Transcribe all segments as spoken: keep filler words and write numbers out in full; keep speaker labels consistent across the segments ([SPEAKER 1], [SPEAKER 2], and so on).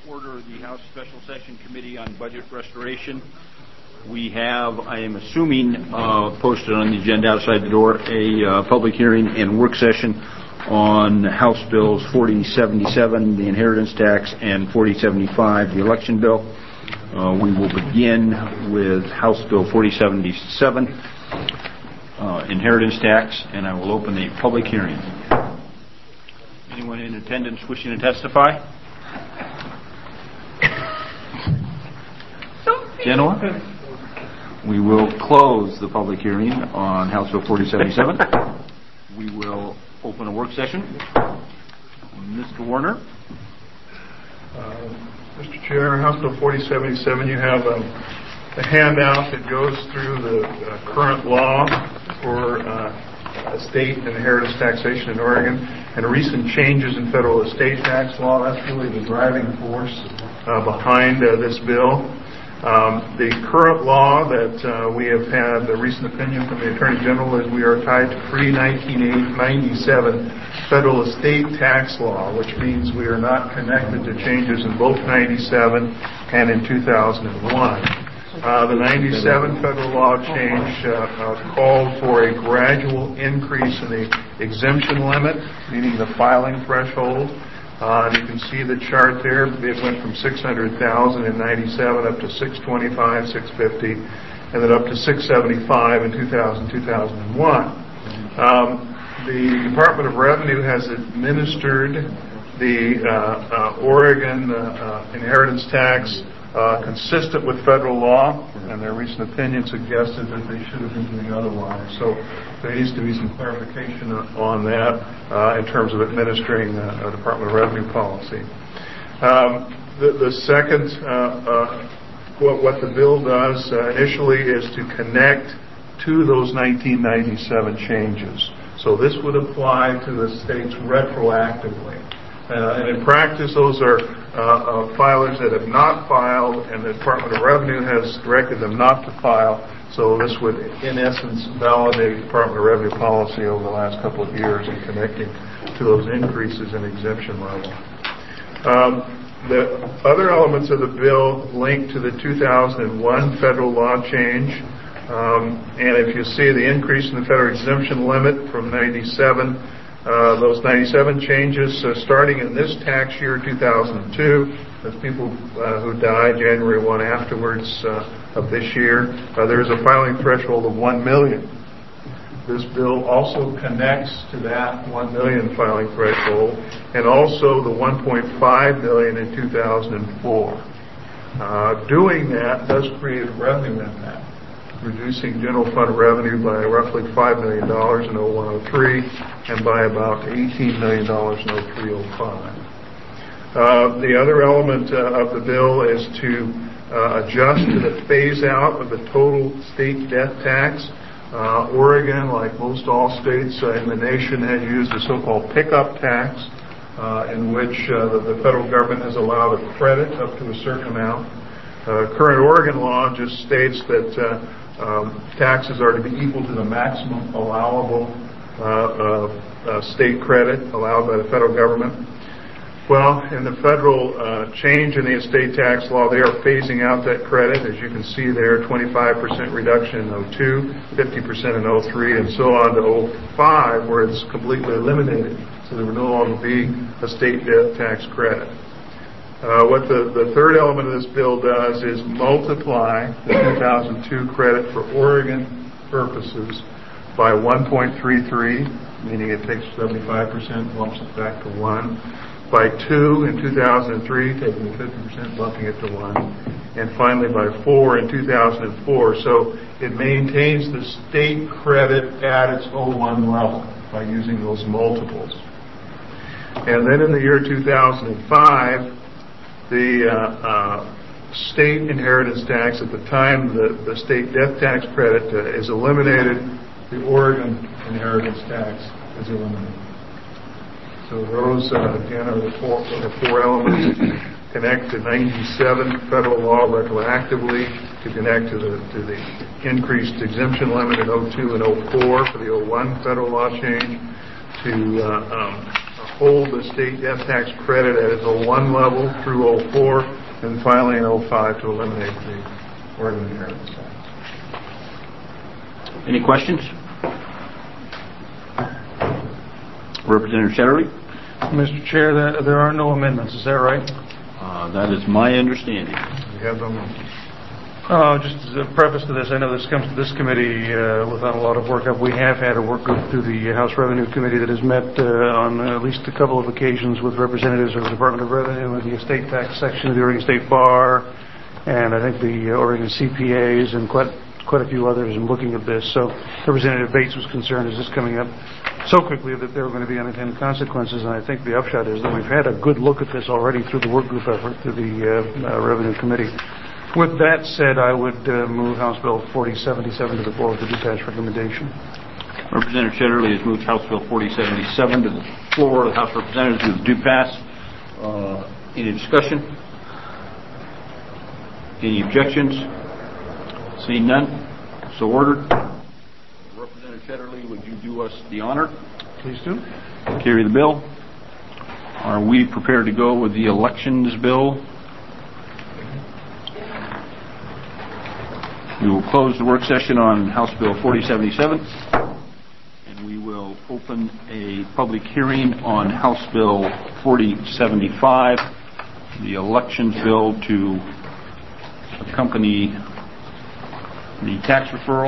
[SPEAKER 1] order the House Special Session Committee on Budget Restoration. We have, I am assuming, uh, posted on the agenda outside the door, a uh, public hearing and work session on House Bills forty seventy-seven, the inheritance tax, and forty seventy-five, the election bill. Uh, we will begin with House Bill forty seventy-seven, uh, inheritance tax, and I will open the public hearing. Anyone in attendance wishing to testify? Genoa? We will close the public hearing on House Bill forty seventy-seven. We will open a work session. Mister Warner.
[SPEAKER 2] Uh, Mister Chair, House Bill forty seventy-seven, you have a, a handout that goes through the uh, current law for uh, estate and inheritance taxation in Oregon and recent changes in federal estate tax law. That's really the driving force uh, behind uh, this bill. Um, the current law that uh, we have had the recent opinion from the Attorney General is we are tied to pre nineteen ninety-seven federal estate tax law, which means we are not connected to changes in both ninety-seven and in two thousand one. Uh, the ninety-seven federal law change uh, uh, called for a gradual increase in the exemption limit, meaning the filing threshold. Uh, and you can see the chart there. It went from six hundred thousand in ninety-seven up to six twenty-five, six fifty, and then up to six seventy-five in two thousand, two thousand one. Um, the Department of Revenue has administered the uh, uh, Oregon uh, uh, inheritance tax uh, consistent with federal law, and their recent opinion suggested that they should have been doing otherwise. So there needs to be some clarification on that uh, in terms of administering uh, a Department of Revenue policy. Um, the, the second, uh, uh, what, what the bill does uh, initially is to connect to those nineteen ninety-seven changes. So this would apply to the states retroactively. Uh, and in practice, those are uh, uh, filers that have not filed, and the Department of Revenue has directed them not to file. So this would, in essence, validate Department of Revenue policy over the last couple of years in connecting to those increases in exemption level. Um, the other elements of the bill link to the two thousand one federal law change. Um, and if you see the increase in the federal exemption limit from ninety-seven, uh, those ninety-seven changes uh, starting in this tax year, two thousand two, as people uh, who die January first afterwards uh, of this year, uh, there is a filing threshold of one million. This bill also connects to that one million filing threshold, and also the one point five million in two thousand four. Uh, doing that does create a revenue impact, reducing general fund revenue by roughly five million dollars in oh one oh three and by about eighteen million dollars in oh three oh five. Uh, the other element uh, of the bill is to uh, adjust to the phase out of the total state death tax. Uh, Oregon, like most all states uh, in the nation, had used the so-called pickup tax, uh, in which uh, the, the federal government has allowed a credit up to a certain amount. Uh, current Oregon law just states that uh, Um, taxes are to be equal to the maximum allowable uh, uh, uh, state credit allowed by the federal government. Well, in the federal uh, change in the estate tax law, they are phasing out that credit. As you can see there, twenty-five percent reduction in oh two, fifty percent in oh three, and so on to oh five, where it's completely eliminated. So there will no longer be a state death tax credit. Uh, what the, the third element of this bill does is multiply the two thousand two credit for Oregon purposes by one point three three, meaning it takes seventy-five percent, bumps it back to one, by two in two thousand three, taking fifty percent, bumping it to one, and finally by four in two thousand four. So it maintains the state credit at its oh one level by using those multiples. And then in the year two thousand five, the uh, uh, state inheritance tax, at the time the, the state death tax credit uh, is eliminated, the Oregon inheritance tax is eliminated. So those, uh, again, are the four, the four elements to connect to ninety-seven federal law retroactively, to connect to the, to the increased exemption limit in oh two and oh four for the oh one federal law change, to uh, um, hold the state death tax credit at its oh one level through oh four, and finally in oh five to eliminate the Oregon inheritance tax.
[SPEAKER 1] Any questions? Representative Shetterly?
[SPEAKER 3] Mister Chair, there, there are no amendments. Is that right?
[SPEAKER 1] Uh, that is my understanding.
[SPEAKER 2] We have them.
[SPEAKER 3] Uh, just as a preface to this, I know this comes to this committee uh, without a lot of work. We have had a work group through the House Revenue Committee that has met uh, on at least a couple of occasions with representatives of the Department of Revenue and the estate tax section of the Oregon State Bar, and I think the Oregon C P As and quite quite a few others in looking at this. So Representative Bates was concerned, is this coming up so quickly that there are going to be unintended consequences? And I think the upshot is that we've had a good look at this already through the work group effort through the uh, uh, Revenue Committee. With that said, I would uh, move House Bill forty seventy-seven to the floor with the detached recommendation.
[SPEAKER 1] Representative Shetterly has moved House Bill forty seventy-seven to the floor of the House of Representatives with due pass. Uh, any discussion? Any objections? Seeing none, so ordered. Representative Shetterly, would you do us the honor?
[SPEAKER 3] Please do.
[SPEAKER 1] Carry the bill. Are we prepared to go with the elections bill? We will close the work session on House Bill forty seventy-seven, and we will open a public hearing on House Bill forty seventy-five, the elections bill to accompany the tax referral.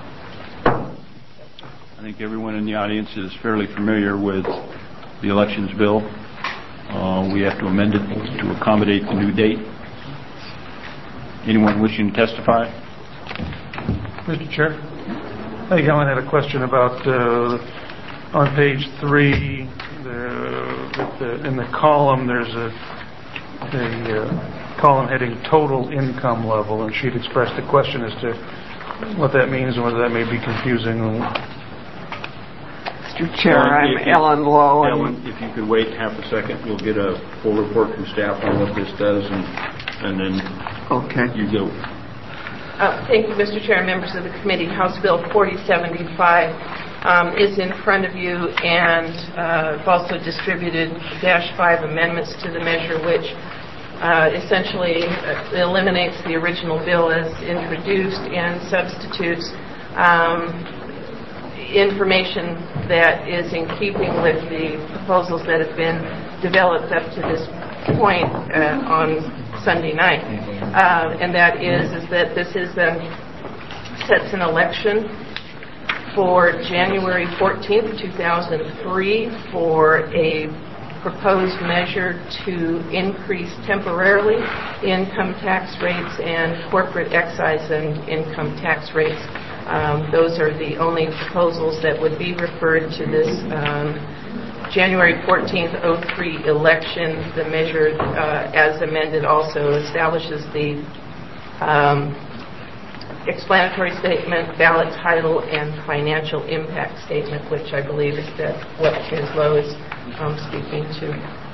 [SPEAKER 1] I think everyone in the audience is fairly familiar with the elections bill. Uh, we have to amend it to accommodate the new date. Anyone wishing to testify?
[SPEAKER 3] Mister Chair, I think Ellen had a question about uh, on page three, the, the, in the column there's a, a uh, column heading total income level, and she'd expressed a question as to what that means and whether that may be confusing.
[SPEAKER 4] Mister Chair,
[SPEAKER 1] Ellen,
[SPEAKER 4] I'm Ellen Lowe.
[SPEAKER 1] Ellen, if you could wait half a second, we'll get a full report from staff on what this does, and, and then
[SPEAKER 4] okay.
[SPEAKER 1] you go.
[SPEAKER 5] Uh, thank you, Mister Chair and members of the committee. House Bill forty seventy-five um, is in front of you, and uh, I've also distributed dash five amendments to the measure, which uh, essentially uh, eliminates the original bill as introduced and substitutes um, information that is in keeping with the proposals that have been developed up to this point uh, on Sunday night, uh, and that is is that this is um, sets an election for January fourteenth, two thousand three, for a proposed measure to increase temporarily income tax rates and corporate excise and income tax rates. Um, those are the only proposals that would be referred to this um, January fourteenth oh three election. The measure, uh, as amended, also establishes the um, explanatory statement, ballot title, and financial impact statement, which I believe is that what Miz Lowe is um, speaking to.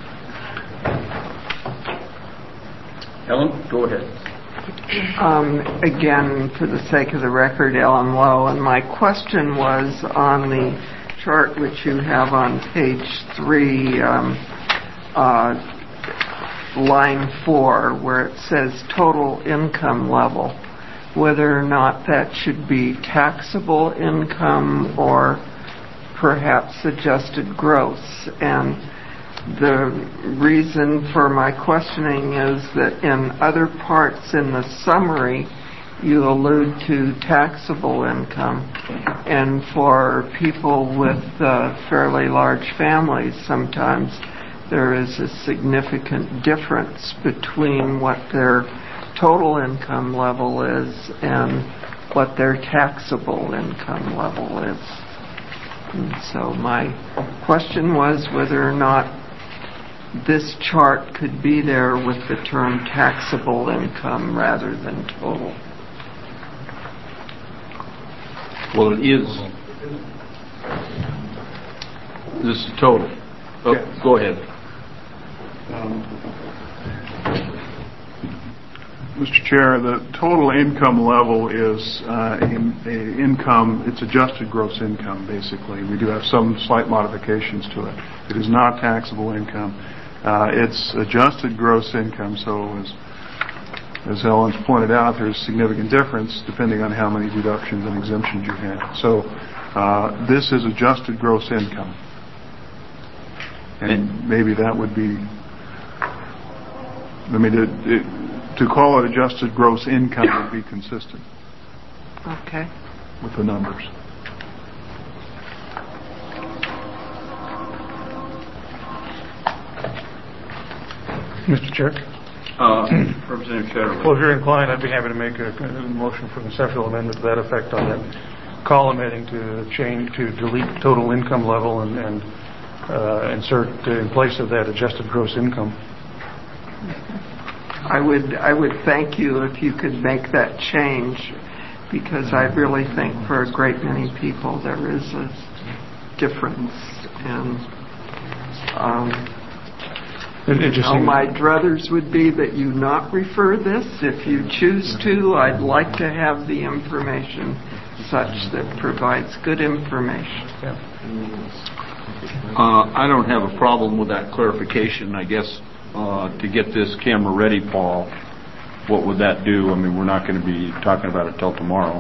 [SPEAKER 1] Ellen, go ahead.
[SPEAKER 4] Um, again, for the sake of the record, Ellen Lowe, and my question was on the chart which you have on page three, um, uh, line four, where it says total income level, whether or not that should be taxable income or perhaps adjusted gross. And the reason for my questioning is that in other parts in the summary you allude to taxable income, and for people with uh, fairly large families sometimes there is a significant difference between what their total income level is and what their taxable income level is. And so my question was whether or not this chart could be there with the term taxable income rather than total.
[SPEAKER 1] Well, it is. This is total. Oh,
[SPEAKER 2] Yes.
[SPEAKER 1] Go ahead.
[SPEAKER 2] Um, Mister Chair, the total income level is uh, in, a income, it's adjusted gross income, basically. We do have some slight modifications to it. It is not taxable income. Uh, it's adjusted gross income, so as, as Ellen's pointed out, there's significant difference depending on how many deductions and exemptions you have. So uh, this is adjusted gross income. And maybe that would be, I mean, it, it, to call it adjusted gross income would be consistent.
[SPEAKER 4] Okay.
[SPEAKER 2] With the numbers.
[SPEAKER 3] Mister Chair?
[SPEAKER 1] Uh, Representative Shetterly.
[SPEAKER 3] Well, if you're inclined, I'd be happy to make a, a motion for conceptual amendment to that effect on that column heading to change, to delete total income level and, and uh, insert uh, in place of that adjusted gross income.
[SPEAKER 4] I would I would thank you if you could make that change, because I really think for a great many people there is a difference. And um,
[SPEAKER 3] it, it just
[SPEAKER 4] you know,
[SPEAKER 3] seems,
[SPEAKER 4] my druthers would be that you not refer this. If you choose to, I'd like to have the information such that provides good information.
[SPEAKER 3] yeah.
[SPEAKER 1] Uh, I don't have a problem with that clarification. I guess uh, to get this camera ready, Paul, what would that do? I mean, we're not going to be talking about it till tomorrow.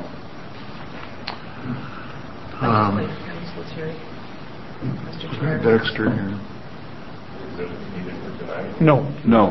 [SPEAKER 2] Um,
[SPEAKER 5] Mister Chair.
[SPEAKER 2] Dexter here.
[SPEAKER 3] No.
[SPEAKER 1] No.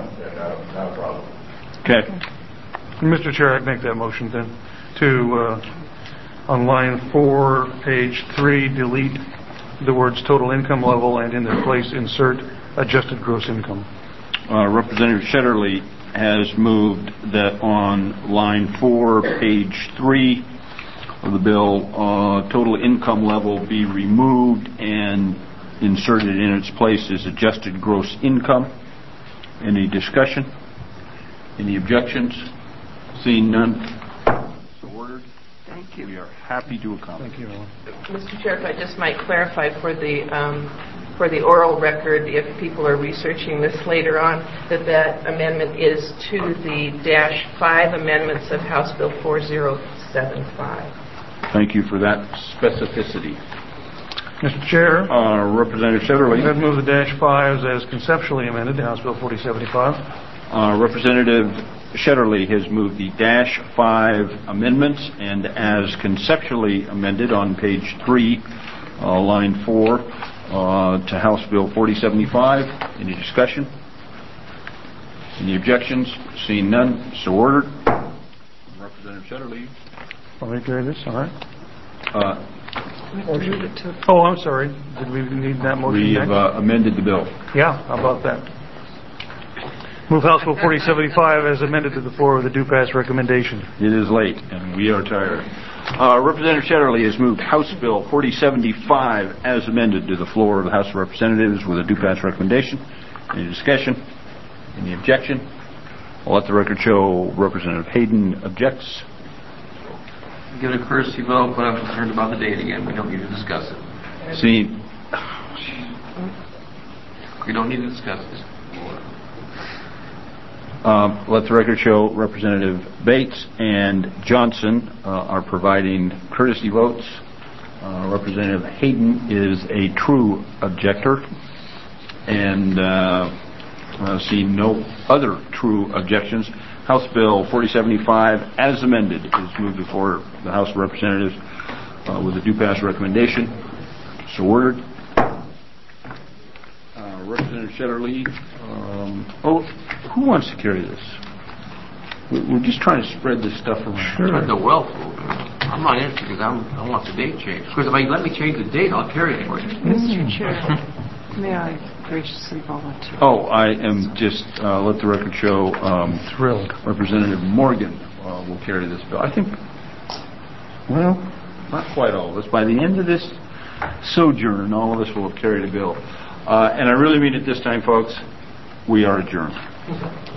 [SPEAKER 1] Okay.
[SPEAKER 3] Mister Chair, I'd make that motion then to, uh, on line four, page three, delete the words total income level and in their place insert adjusted gross income.
[SPEAKER 1] Uh, Representative Shetterly has moved that on line four, page three of the bill, uh, total income level be removed and inserted in its place as adjusted gross income. Any discussion? Any objections? Seeing none, so ordered.
[SPEAKER 4] Thank you.
[SPEAKER 1] We are happy to accommodate.
[SPEAKER 3] Thank you, Ellen.
[SPEAKER 5] Mister Chair, if I just might clarify for the um, for the oral record, if people are researching this later on, that that amendment is to the dash five amendments of House Bill four oh seven five.
[SPEAKER 1] Thank you for that specificity.
[SPEAKER 3] Mister Chair,
[SPEAKER 1] Uh, Representative Shetterly.
[SPEAKER 3] I'd move the dash fives as conceptually amended to House Bill forty seventy-five.
[SPEAKER 1] Uh, Representative Shetterly has moved the dash five amendments and as conceptually amended on page three, uh, line four, uh, to House Bill forty seventy-five. Any discussion? Any objections? Seeing none, so ordered. Representative Shetterly.
[SPEAKER 3] Let me carry this, all right.
[SPEAKER 1] Uh,
[SPEAKER 3] Oh, I'm sorry. Did we need that motion
[SPEAKER 1] we
[SPEAKER 3] next?
[SPEAKER 1] have uh, amended the bill.
[SPEAKER 3] Yeah, how about that? Move House Bill forty seventy-five as amended to the floor with a due pass recommendation.
[SPEAKER 1] It is late, and we are tired. Uh, Representative Shetterly has moved House Bill forty seventy-five as amended to the floor of the House of Representatives with a due pass recommendation. Any discussion? Any objection? I'll let the record show Representative Hayden objects.
[SPEAKER 6] Give it a courtesy vote, but I'm concerned about the date again. We don't need to discuss it.
[SPEAKER 1] See,
[SPEAKER 6] We don't need to discuss this.
[SPEAKER 1] um, let the record show Representative Bates and Johnson uh, are providing courtesy votes. Uh, Representative Hayden is a true objector, and uh, uh, see no other true objections. House Bill forty seventy-five, as amended, is moved before the House of Representatives uh, with a due pass recommendation. So ordered. Uh, Representative Shetterly. Um, oh, who wants to carry this? We- We're just trying to spread this stuff around.
[SPEAKER 6] Sure. The wealth. I'm not interested because I'm, I want the date changed. Because if you let me change the date, I'll carry it for you.
[SPEAKER 7] Mister Chair, may I graciously volunteer?
[SPEAKER 1] Oh, I am just, uh, let the record show um,
[SPEAKER 3] Thrilled.
[SPEAKER 1] Representative Morgan uh, will carry this bill. I think, well, not quite all of us. By the end of this sojourn, all of us will have carried a bill. Uh, and I really mean it this time, folks. We are adjourned.